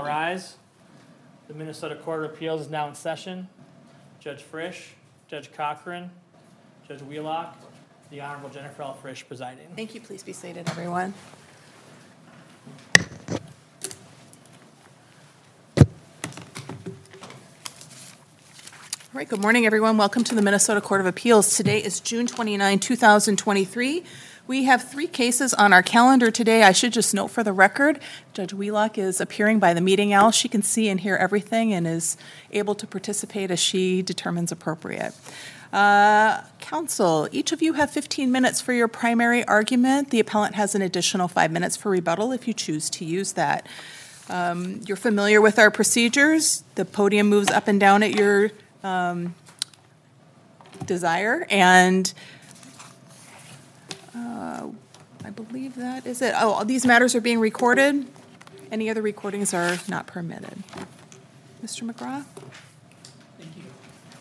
rise. The Minnesota Court of Appeals is now in session. Judge Frisch, Judge Cochran, Judge Wheelock, the Honorable Jennifer L. Frisch presiding. Thank you. Please be seated, everyone. All right, good morning, everyone. Welcome to the Minnesota Court of Appeals. Today is June 29, 2023. We have 3 cases on our calendar today. I should just note for the record, Judge Wheelock is appearing by the meeting owl. She can see and hear everything and is able to participate as she determines appropriate. Counsel, each of you have 15 minutes for your primary argument. The appellant has an additional 5 minutes for rebuttal if you choose to use that. You're familiar with our procedures. The podium moves up and down at your desire, and I believe that is it. Oh, these matters are being recorded. Any other recordings are not permitted. Mr. McGraw? Thank you.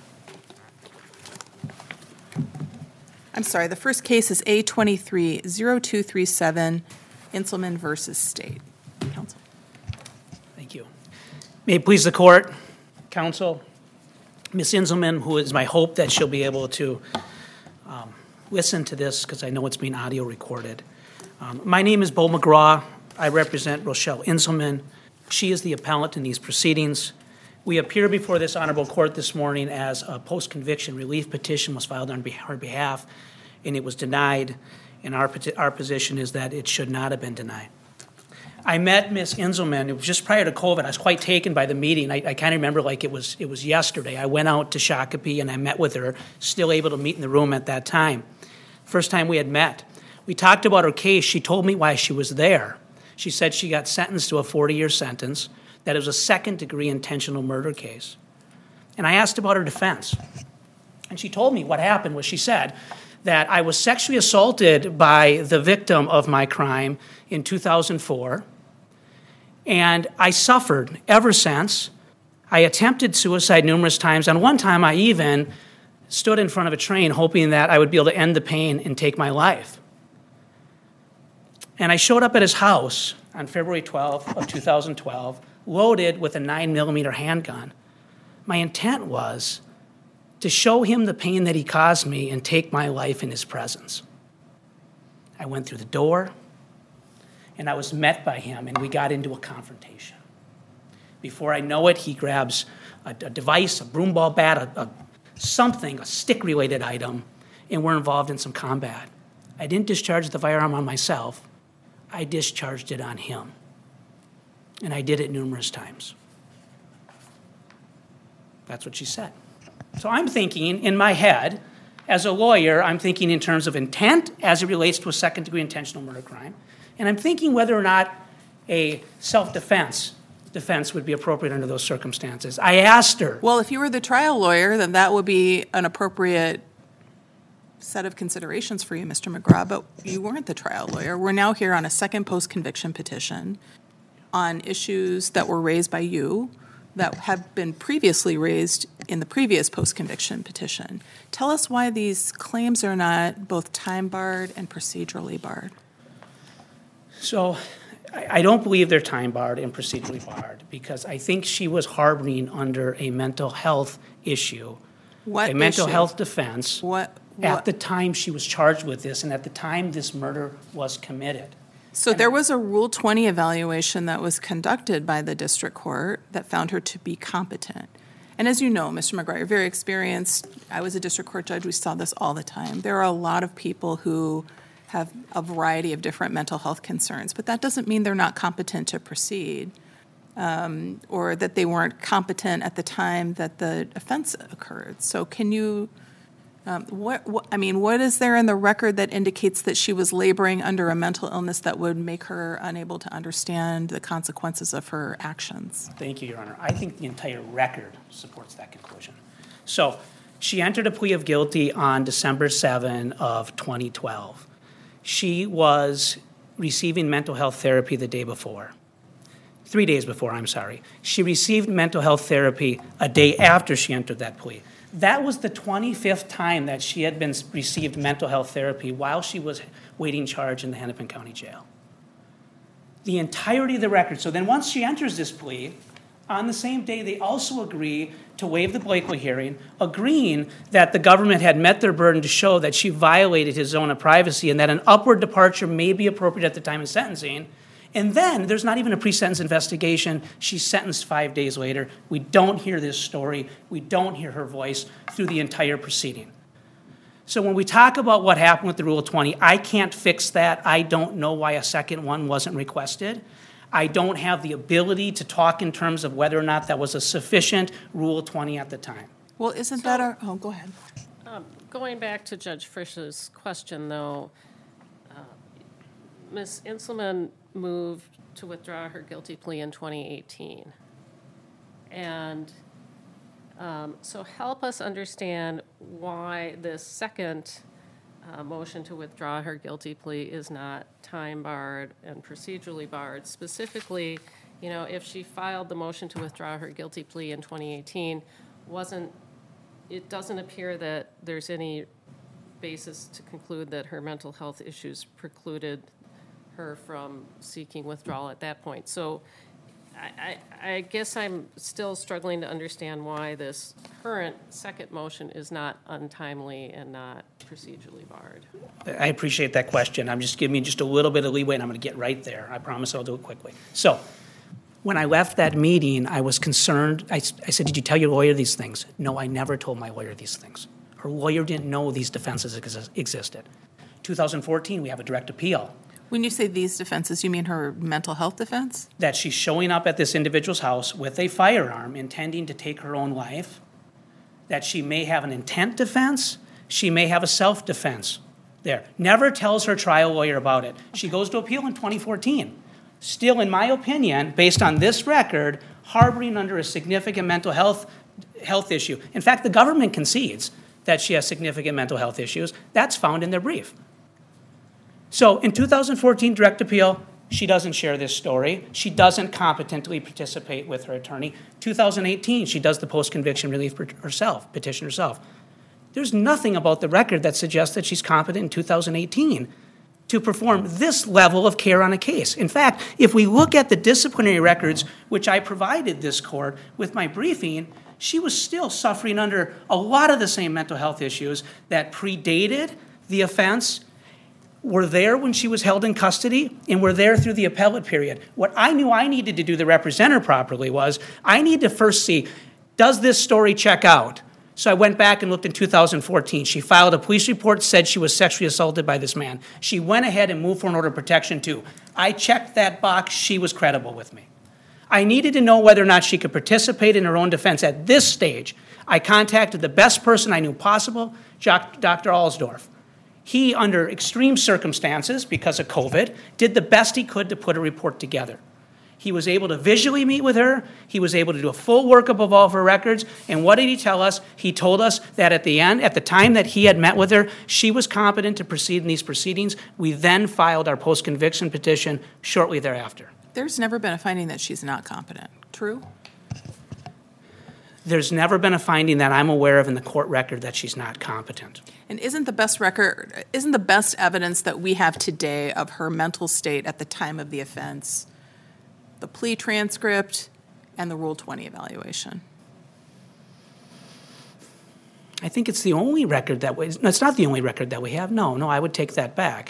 I'm sorry, the first case is A23-0237, Inselman versus State. Counsel. Thank you. May it please the court, counsel, Ms. Inselman, who is my hope that she'll be able to listen to this because I know it's being audio recorded. My name is Bo McGraw. I represent Rochelle Inselman. She is the appellant in these proceedings. We appear before this honorable court this morning as a post-conviction relief petition was filed on her behalf, and it was denied, and our position is that it should not have been denied. I met Ms. Inselman, it was just prior to COVID. I was quite taken by the meeting. I kind of remember like it was yesterday. I went out to Shakopee and I met with her, still able to meet in the room at that time. First time we had met. We talked about her case. She told me why she was there. She said she got sentenced to a 40-year sentence, that it was a second-degree intentional murder case. And I asked about her defense. And she told me what happened was she said that I was sexually assaulted by the victim of my crime in 2004, and I suffered ever since. I attempted suicide numerous times, and one time I even stood in front of a train hoping that I would be able to end the pain and take my life. And I showed up at his house on February 12th of 2012, loaded with a 9mm handgun. My intent was to show him the pain that he caused me and take my life in his presence. I went through the door, and I was met by him, and we got into a confrontation. Before I know it, he grabs a device, a broomball bat, a stick-related item, and we're involved in some combat. I didn't discharge the firearm on myself. I discharged it on him, and I did it numerous times. That's what she said. So I'm thinking in my head, as a lawyer, I'm thinking in terms of intent as it relates to a second-degree intentional murder crime, and I'm thinking whether or not a self-defense would be appropriate under those circumstances. I asked her. Well, if you were the trial lawyer, then that would be an appropriate set of considerations for you, Mr. McGraw, but you weren't the trial lawyer. We're now here on a second post-conviction petition on issues that were raised by you that have been previously raised in the previous post-conviction petition. Tell us why these claims are not both time-barred and procedurally barred. So I don't believe they're time-barred and procedurally barred because I think she was harboring under a mental health issue, What a mental issue? health defense What? at the time she was charged with this and at the time this murder was committed. So there was a Rule 20 evaluation that was conducted by the district court that found her to be competent. And as you know, Mr. McGraw, you're very experienced. I was a district court judge. We saw this all the time. There are a lot of people who have a variety of different mental health concerns, but that doesn't mean they're not competent to proceed or that they weren't competent at the time that the offense occurred. So can you, what is there in the record that indicates that she was laboring under a mental illness that would make her unable to understand the consequences of her actions? Thank you, Your Honor. I think the entire record supports that conclusion. So she entered a plea of guilty on December 7 of 2012. She was receiving mental health therapy the day before. 3 days before, I'm sorry. She received mental health therapy a day after she entered that plea. That was the 25th time that she had received mental health therapy while she was waiting charge in the Hennepin County Jail. the entirety of the record. So then once she enters this plea, on the same day, they also agree to waive the Blakely hearing, agreeing that the government had met their burden to show that she violated his zone of privacy and that an upward departure may be appropriate at the time of sentencing. And then there's not even a pre-sentence investigation. She's sentenced 5 days later. We don't hear this story. We don't hear her voice through the entire proceeding. So when we talk about what happened with the Rule 20, I can't fix that. I don't know why a second one wasn't requested. I don't have the ability to talk in terms of whether or not that was a sufficient Rule 20 at the time. Well, isn't that our, oh, go ahead. Going back to Judge Frisch's question, though, Ms. Inselman moved to withdraw her guilty plea in 2018. And so help us understand why this second motion to withdraw her guilty plea is not time barred and procedurally barred. Specifically, you know, if she filed the motion to withdraw her guilty plea in 2018, it doesn't appear that there's any basis to conclude that her mental health issues precluded her from seeking withdrawal at that point. So I guess I'm still struggling to understand why this current second motion is not untimely and not procedurally barred. I appreciate that question. I'm just giving me just a little bit of leeway, and I'm going to get right there. I promise I'll do it quickly. So when I left that meeting, I was concerned. I said, did you tell your lawyer these things? No, I never told my lawyer these things. Her lawyer didn't know these defenses existed. 2014, we have a direct appeal. When you say these defenses, you mean her mental health defense? That she's showing up at this individual's house with a firearm intending to take her own life, that she may have an intent defense, she may have a self-defense there. Never tells her trial lawyer about it. She goes to appeal in 2014. Still, in my opinion, based on this record, harboring under a significant mental health issue. In fact, the government concedes that she has significant mental health issues. That's found in their brief. So in 2014 direct appeal, she doesn't share this story. She doesn't competently participate with her attorney. 2018, she does the post-conviction relief herself, petition herself. There's nothing about the record that suggests that she's competent in 2018 to perform this level of care on a case. In fact, if we look at the disciplinary records, which I provided this court with my briefing, she was still suffering under a lot of the same mental health issues that predated the offense, were there when she was held in custody, and were there through the appellate period. What I knew I needed to do to represent her properly was I need to first see, does this story check out? So I went back and looked in 2014. She filed a police report, said she was sexually assaulted by this man. She went ahead and moved for an order of protection too. I checked that box. She was credible with me. I needed to know whether or not she could participate in her own defense at this stage. I contacted the best person I knew possible, Dr. Alsdorf. He, under extreme circumstances because of COVID, did the best he could to put a report together. He was able to visually meet with her. He was able to do a full workup of all of her records. And what did he tell us? He told us that at the end, at the time that he had met with her, she was competent to proceed in these proceedings. We then filed our post-conviction petition shortly thereafter. There's never been a finding that she's not competent. True? There's never been a finding that I'm aware of in the court record that she's not competent. And isn't the best evidence that we have today of her mental state at the time of the offense the plea transcript and the Rule 20 evaluation? I think it's the only record that we, no, it's not the only record that we have. No, I would take that back.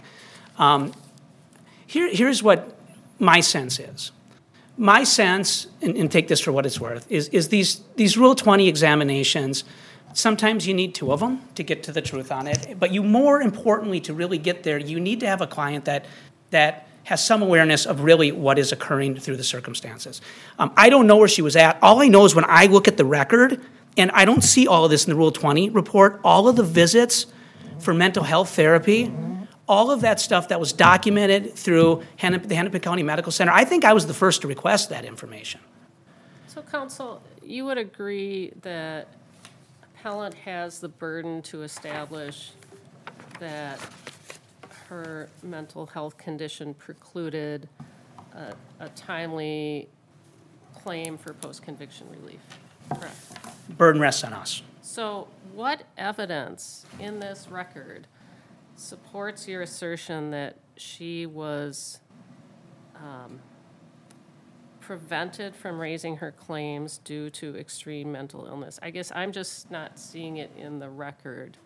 Here's what my sense is. My sense, and take this for what it's worth, is these Rule 20 examinations, sometimes you need two of them to get to the truth on it, but you more importantly, to really get there, you need to have a client that has some awareness of really what is occurring through the circumstances. I don't know where she was at. All I know is when I look at the record, and I don't see all of this in the Rule 20 report, all of the visits for mental health therapy, all of that stuff that was documented through the Hennepin County Medical Center, I think I was the first to request that information. So, counsel, you would agree that appellant has the burden to establish that her mental health condition precluded a timely claim for post-conviction relief, correct? Burden rests on us. So what evidence in this record supports your assertion that she was prevented from raising her claims due to extreme mental illness. I guess I'm just not seeing it in the record.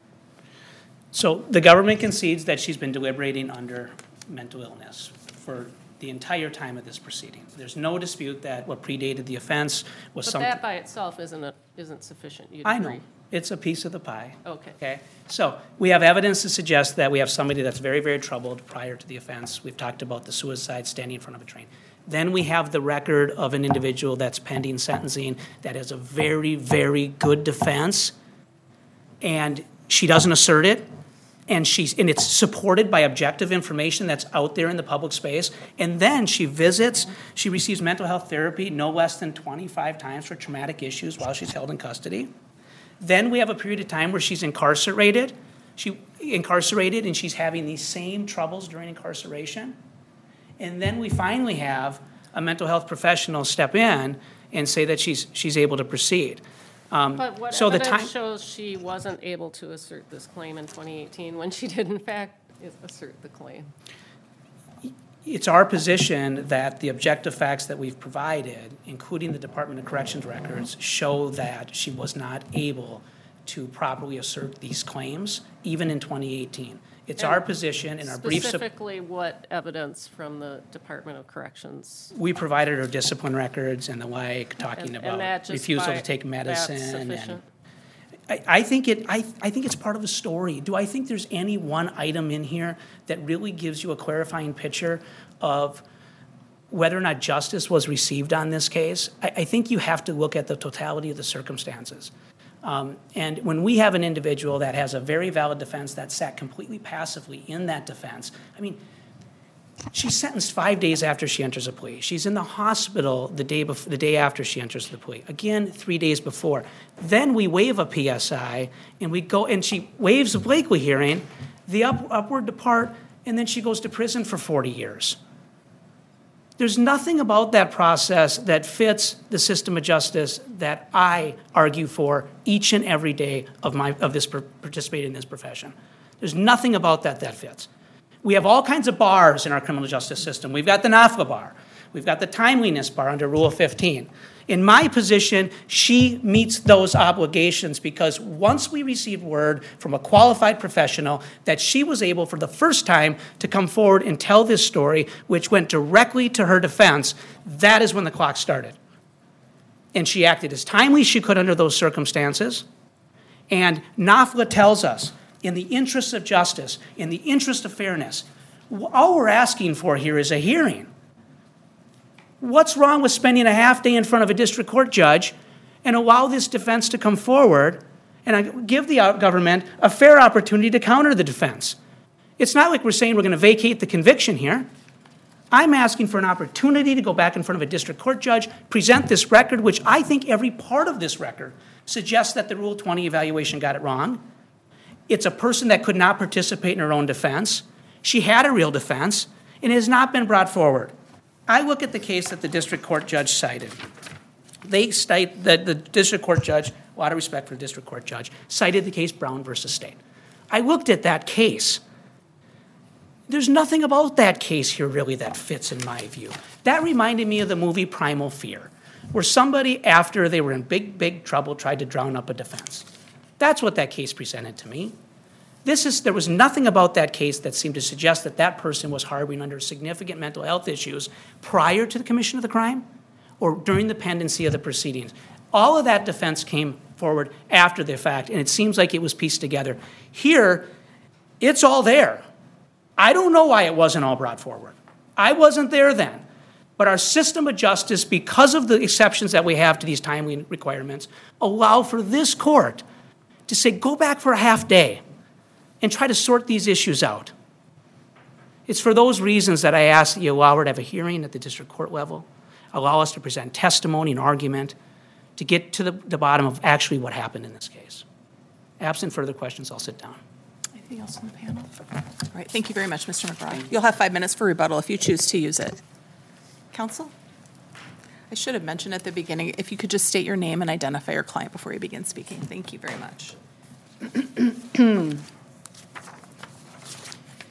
So the government concedes that she's been deliberating under mental illness for the entire time of this proceeding. There's no dispute that what predated the offense was But something. that by itself isn't sufficient, you'd I agree? know. It's a piece of the pie. Okay. Okay? So we have evidence to suggest that we have somebody that's very, very troubled prior to the offense. We've talked about the suicide standing in front of a train. Then we have the record of an individual that's pending sentencing that has a very, very good defense, and she doesn't assert it, and it's supported by objective information that's out there in the public space. And then she receives mental health therapy no less than 25 times for traumatic issues while she's held in custody. Then we have a period of time where she's incarcerated. And she's having these same troubles during incarceration. And then we finally have a mental health professional step in and say that she's able to proceed. But what So the evidence time- shows she wasn't able to assert this claim in 2018 when she did in fact assert the claim? It's our position that the objective facts that we've provided, including the Department of Corrections records, show that she was not able to properly assert these claims, even in 2018. It's our position in our brief. Specifically, what evidence from the Department of Corrections? We provided her discipline records and the like, talking And about that just refusal by- to take medicine. that's and sufficient? I think it's part of a story. Do I think there's any one item in here that really gives you a clarifying picture of whether or not justice was received on this case? I think you have to look at the totality of the circumstances. And when we have an individual that has a very valid defense that sat completely passively in that defense, I mean, she's sentenced 5 days after she enters a plea. She's in the hospital the day after she enters the plea. Again, 3 days before. Then we waive a PSI, and she waives a Blakely hearing, the upward depart, and then she goes to prison for 40 years. There's nothing about that process that fits the system of justice that I argue for each and every day of participating in this profession. There's nothing about that fits. We have all kinds of bars in our criminal justice system. We've got the NAFLA bar. We've got the timeliness bar under Rule 15. In my position, she meets those obligations because once we received word from a qualified professional that she was able for the first time to come forward and tell this story, which went directly to her defense, that is when the clock started. And she acted as timely as she could under those circumstances. And NAFLA tells us, in the interest of justice, in the interest of fairness, all we're asking for here is a hearing. What's wrong with spending a half day in front of a district court judge and allow this defense to come forward and give the government a fair opportunity to counter the defense? It's not like we're saying we're going to vacate the conviction here. I'm asking for an opportunity to go back in front of a district court judge, present this record, which I think every part of this record suggests that the Rule 20 evaluation got it wrong. It's a person that could not participate in her own defense. She had a real defense, and it has not been brought forward. I look at the case that the district court judge cited. They cite that the district court judge, a lot of respect for the district court judge, cited the case Brown versus State. I looked at that case. There's nothing about that case here really that fits in my view. That reminded me of the movie Primal Fear, where somebody, after they were in big, big trouble, tried to drown up a defense. That's what that case presented to me. There was nothing about that case that seemed to suggest that that person was harboring under significant mental health issues prior to the commission of the crime or during the pendency of the proceedings. All of that defense came forward after the fact, and it seems like it was pieced together. Here, it's all there. I don't know why it wasn't all brought forward. I wasn't there then. But our system of justice, because of the exceptions that we have to these timely requirements, allow for this court to say, go back for a half day and try to sort these issues out. It's for those reasons that I ask that you allow her to have a hearing at the district court level, allow us to present testimony and argument to get to the bottom of actually what happened in this case. Absent further questions, I'll sit down. Anything else on the panel? All right, thank you very much, Mr. McGraw. You'll have 5 minutes for rebuttal if you choose to use it. Counsel? I should have mentioned at the beginning, if you could just state your name and identify your client before you begin speaking. Thank you very much.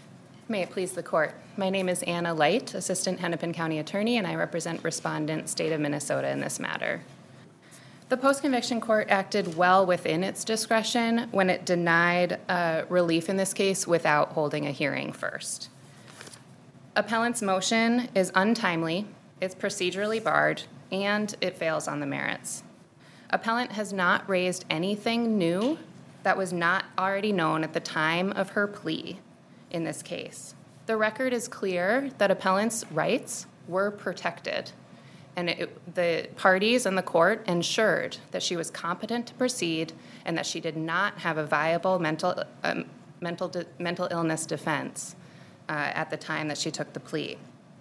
May it please the court. My name is Anna Light, Assistant Hennepin County Attorney, and I represent respondent, State of Minnesota, in this matter. The post-conviction court acted well within its discretion when it denied relief in this case without holding a hearing first. Appellant's motion is untimely, it's procedurally barred, and it fails on the merits. Appellant has not raised anything new that was not already known at the time of her plea in this case. The record is clear that appellant's rights were protected, and the parties and the court ensured that she was competent to proceed and that she did not have a viable mental illness defense at the time that she took the plea.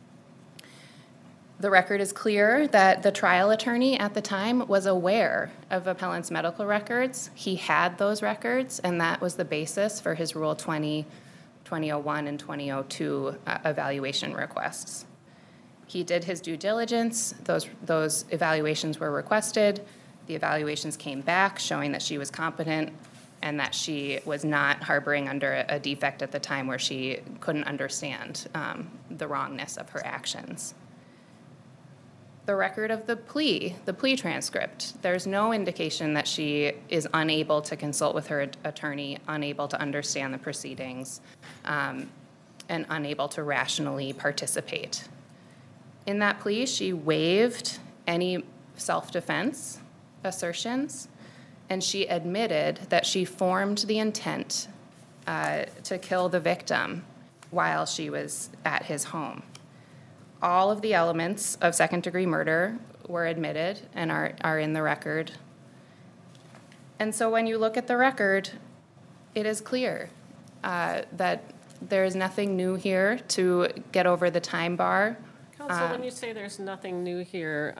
The record is clear that the trial attorney at the time was aware of appellant's medical records. He had those records, and that was the basis for his Rule 20, 2001, and 2002 evaluation requests. He did his due diligence. Those evaluations were requested. The evaluations came back showing that she was competent and that she was not harboring under a defect at the time where she couldn't understand the wrongness of her actions. The record of the plea transcript, there's no indication that she is unable to consult with her attorney, unable to understand the proceedings, and unable to rationally participate. In that plea, she waived any self-defense assertions, and she admitted that she formed the intent to kill the victim while she was at his home. All of the elements of second-degree murder were admitted and are in the record. And so when you look at the record, it is clear that there is nothing new here to get over the time bar. Counsel, when you say there's nothing new here,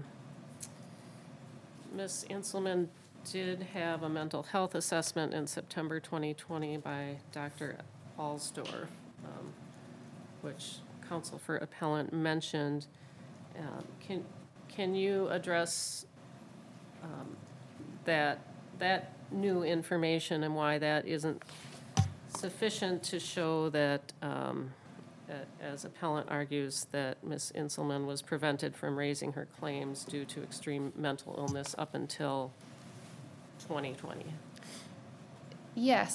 Ms. Inselman did have a mental health assessment in September 2020 by Dr. Alsdorf, which counsel for appellant mentioned. Can you address that new information and why that isn't sufficient to show that, as appellant argues, that Ms. Inselman was prevented from raising her claims due to extreme mental illness up until 2020? Yes,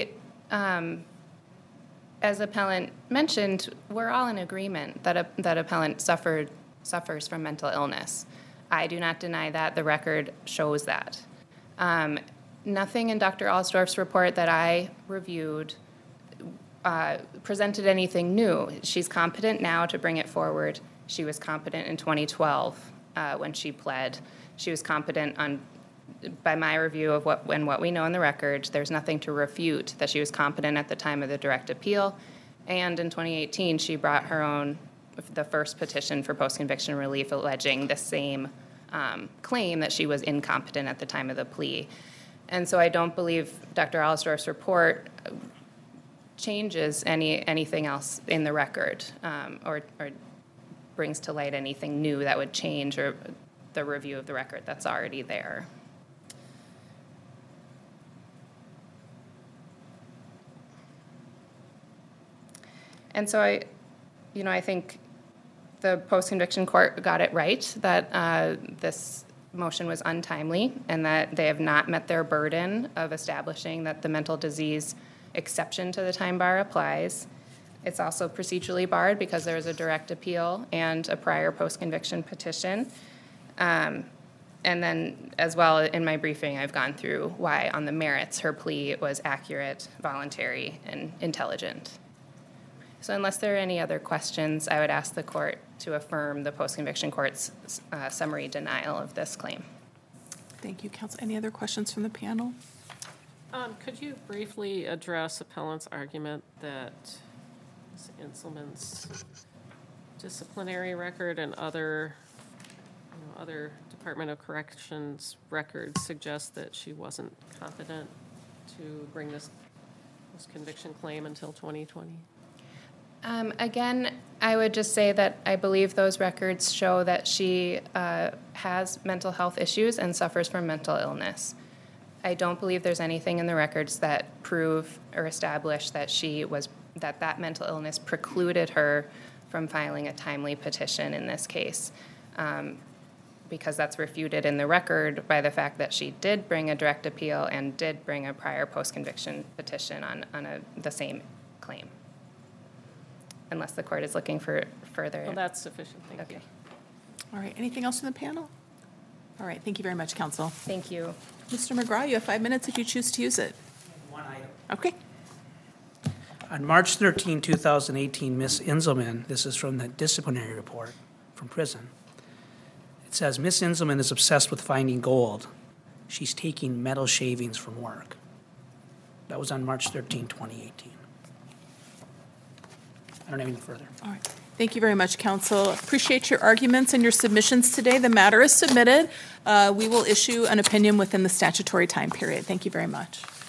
as appellant mentioned, we're all in agreement that appellant suffers from mental illness. I do not deny that. The record shows that. Nothing in Dr. Alsdorf's report that I reviewed presented anything new. She's competent now to bring it forward. She was competent in 2012 when she pled. She was competent by my review of what we know in the record. There's nothing to refute that she was competent at the time of the direct appeal. And in 2018, she brought the first petition for post-conviction relief alleging the same claim that she was incompetent at the time of the plea. And so I don't believe Dr. Alsdorf's report changes anything else in the record or brings to light anything new that would change or the review of the record that's already there. And so I think the post-conviction court got it right that this motion was untimely and that they have not met their burden of establishing that the mental disease exception to the time bar applies. It's also procedurally barred because there is a direct appeal and a prior post-conviction petition. And then as well in my briefing, I've gone through why on the merits her plea was accurate, voluntary, and intelligent. So unless there are any other questions, I would ask the court to affirm the post-conviction court's summary denial of this claim. Thank you, counsel. Any other questions from the panel? Could you briefly address appellant's argument that Ms. Inselman's disciplinary record and other Department of Corrections records suggest that she wasn't competent to bring this conviction claim until 2020? Again, I would just say that I believe those records show that she has mental health issues and suffers from mental illness. I don't believe there's anything in the records that prove or establish that she was that mental illness precluded her from filing a timely petition in this case, because that's refuted in the record by the fact that she did bring a direct appeal and did bring a prior post-conviction petition on the same claim. Unless the court is looking for further. Well, that's sufficient, thank you. Okay, All right, anything else from the panel? All right, thank you very much, counsel. thank you. Mr. McGraw, you have 5 minutes if you choose to use it. One item. Okay. On March 13, 2018, Ms. Inselman, this is from the disciplinary report from prison. It says, Ms. Inselman is obsessed with finding gold. She's taking metal shavings from work. That was on March 13, 2018. I don't have any further. All right. Thank you very much, counsel. Appreciate your arguments and your submissions today. The matter is submitted. We will issue an opinion within the statutory time period. Thank you very much.